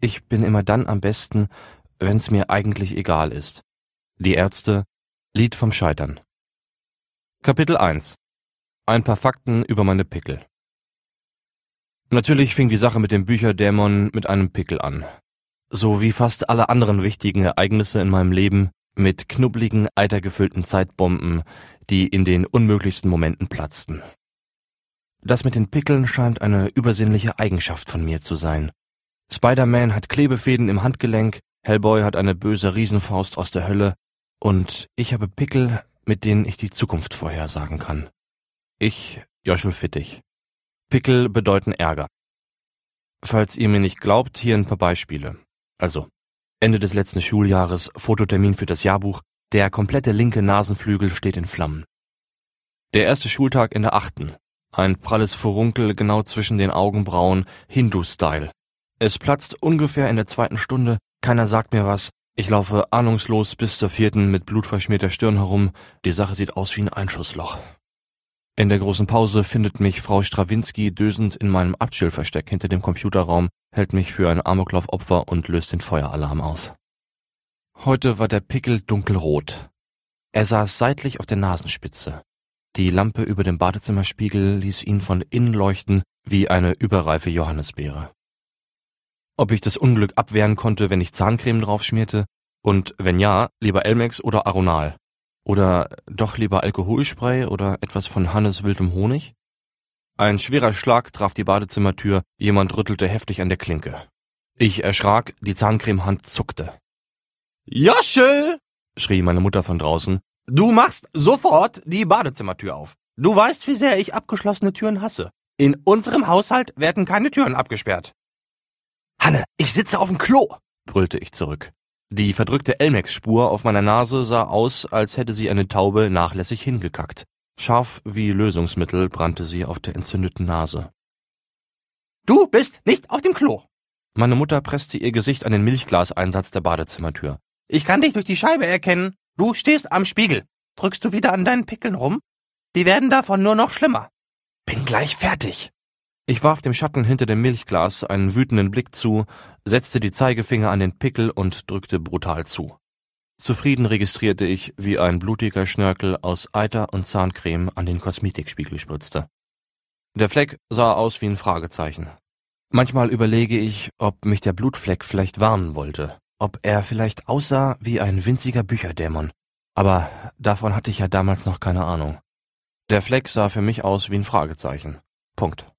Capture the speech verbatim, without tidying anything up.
Ich bin immer dann am besten, wenn's mir eigentlich egal ist. Die Ärzte, Lied vom Scheitern. Kapitel eins. Ein paar Fakten über meine Pickel. Natürlich fing die Sache mit dem Bücherdämon mit einem Pickel an. So wie fast alle anderen wichtigen Ereignisse in meinem Leben mit knubbligen, eitergefüllten Zeitbomben, die in den unmöglichsten Momenten platzten. Das mit den Pickeln scheint eine übersinnliche Eigenschaft von mir zu sein. Spider-Man hat Klebefäden im Handgelenk, Hellboy hat eine böse Riesenfaust aus der Hölle und ich habe Pickel, mit denen ich die Zukunft vorhersagen kann. Ich, Joschel Fittich. Pickel bedeuten Ärger. Falls ihr mir nicht glaubt, hier ein paar Beispiele. Also, Ende des letzten Schuljahres, Fototermin für das Jahrbuch, der komplette linke Nasenflügel steht in Flammen. Der erste Schultag in der achten. Ein pralles Furunkel genau zwischen den Augenbrauen, Hindu-Style. Es platzt ungefähr in der zweiten Stunde, keiner sagt mir was, ich laufe ahnungslos bis zur vierten mit blutverschmierter Stirn herum, die Sache sieht aus wie ein Einschussloch. In der großen Pause findet mich Frau Strawinski dösend in meinem Abchillversteck hinter dem Computerraum, hält mich für ein Amoklaufopfer und löst den Feueralarm aus. Heute war der Pickel dunkelrot. Er saß seitlich auf der Nasenspitze. Die Lampe über dem Badezimmerspiegel ließ ihn von innen leuchten wie eine überreife Johannisbeere. Ob ich das Unglück abwehren konnte, wenn ich Zahncreme draufschmierte? Und wenn ja, lieber Elmex oder Aronal? Oder doch lieber Alkoholspray oder etwas von Hannes wildem Honig? Ein schwerer Schlag traf die Badezimmertür, jemand rüttelte heftig an der Klinke. Ich erschrak, die Zahncremehand zuckte. »Joschel«, schrie meine Mutter von draußen, »du machst sofort die Badezimmertür auf. Du weißt, wie sehr ich abgeschlossene Türen hasse. In unserem Haushalt werden keine Türen abgesperrt.« »Hanne, ich sitze auf dem Klo«, brüllte ich zurück. Die verdrückte Elmex-Spur auf meiner Nase sah aus, als hätte sie eine Taube nachlässig hingekackt. Scharf wie Lösungsmittel brannte sie auf der entzündeten Nase. »Du bist nicht auf dem Klo!« Meine Mutter presste ihr Gesicht an den Milchglaseinsatz der Badezimmertür. »Ich kann dich durch die Scheibe erkennen. Du stehst am Spiegel. Drückst du wieder an deinen Pickeln rum? Die werden davon nur noch schlimmer.« »Bin gleich fertig!« Ich warf dem Schatten hinter dem Milchglas einen wütenden Blick zu, setzte die Zeigefinger an den Pickel und drückte brutal zu. Zufrieden registrierte ich, wie ein blutiger Schnörkel aus Eiter und Zahncreme an den Kosmetikspiegel spritzte. Der Fleck sah aus wie ein Fragezeichen. Manchmal überlege ich, ob mich der Blutfleck vielleicht warnen wollte, ob er vielleicht aussah wie ein winziger Bücherdämon. Aber davon hatte ich ja damals noch keine Ahnung. Der Fleck sah für mich aus wie ein Fragezeichen. Punkt.